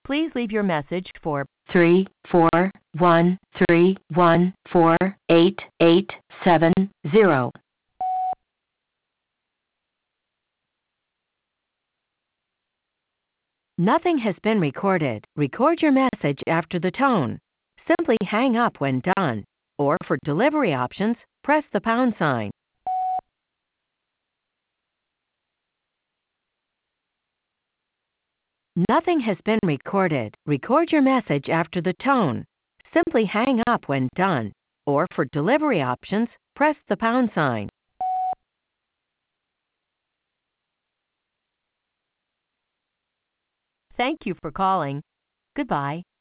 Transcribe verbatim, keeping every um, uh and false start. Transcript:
Please leave your message for three four one three one four eight eight seven zero. Nothing has been recorded. Record your message after the tone. Simply hang up when done. Or for delivery options, press the pound sign. Nothing has been recorded. Record your message after the tone. Simply hang up when done. Or for delivery options, press the pound sign. Thank you for calling. Goodbye.